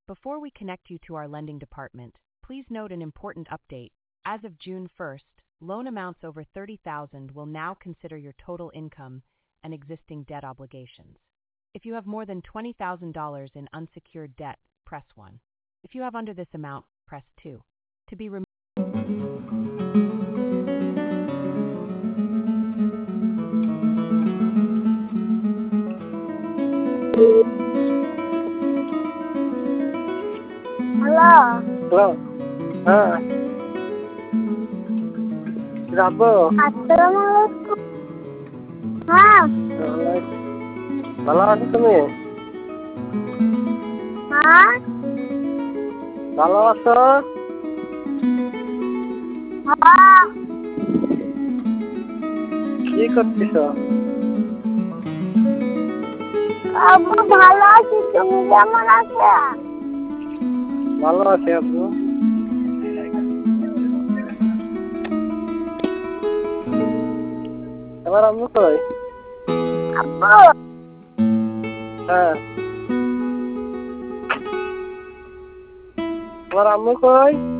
Before we connect you to our lending department, please note an important update. As of June 1st, loan amounts over $30,000 will now consider your total income and existing debt obligations. If you have more than $20,000 in unsecured debt, press 1. If you have under this amount, press 2. To be removed. Halo. Halo. Kenapa? Assalamualaikum. Hah? ভালো আছো তুমি? হ্যাঁ? ভালো আছো? হ্যাঁ। কি করতেছ? আব্বু ভালো আছি, তুমি কেমন আছো? ভালো আছি আব্বু। তোমার আম্মু কই? আব্বু হ্যাঁ। তোমার আম্মু কই?